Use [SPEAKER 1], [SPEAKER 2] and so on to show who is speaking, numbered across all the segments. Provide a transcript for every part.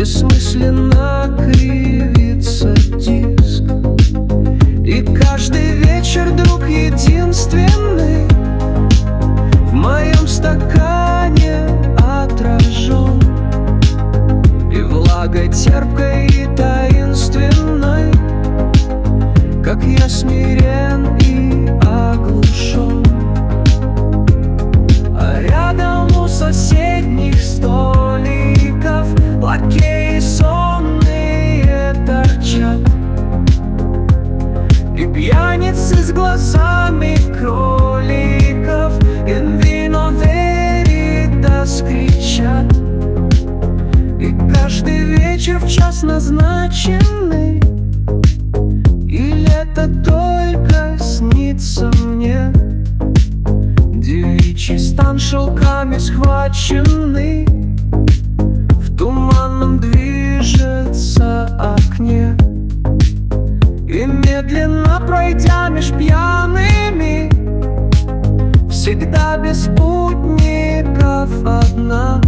[SPEAKER 1] бессмысленно кривится диск. И каждый вечер друг единственный в моем стакане отражен, и влагой терпкой и таинственной, как я смирен и оглушен. А рядом у соседних столиков лакеи сонные торчат, и пьяницы с глазами кроликов «In vino veritas» кричат. И каждый вечер в час назначенный, или это только снится мне, девичий стан шелками схваченный в туманном движется окне. И медленно пройдя меж пьяными, всегда без спутников одна,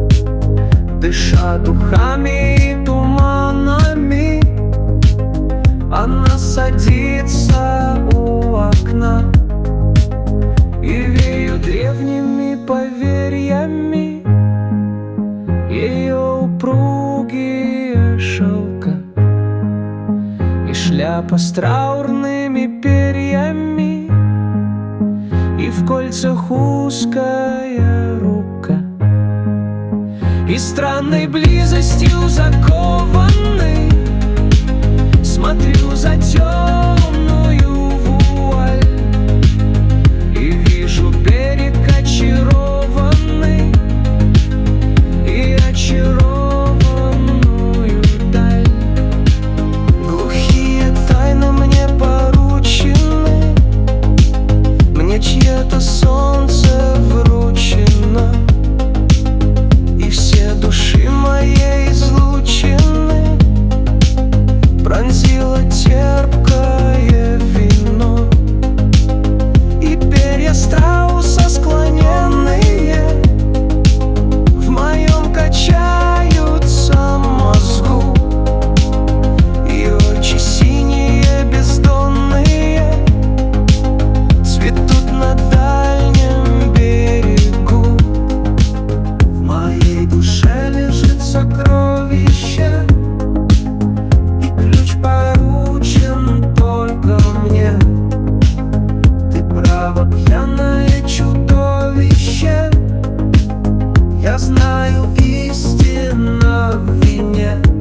[SPEAKER 1] дыша духами и туманами, она садится у окна. И вею древними поверьями ее упругие шелка, и шляпа с траурными перьями, и в кольцах узкая рука. И странной близостью закованный смотрю за темную вуаль, и вижу берег очарованный и очарованную даль. Глухие тайны мне поручены, мне чье-то солнце вручено, и все души моей излучены пронзило терпкое вино. И перья страуса склоненные в моем качаются мозгу, и очи синие бездонные цветут на дальнем берегу. В моей душе лежит сокровище, и ключ поручен только мне. Ты право пьяное чудовище, я знаю, истина в вине.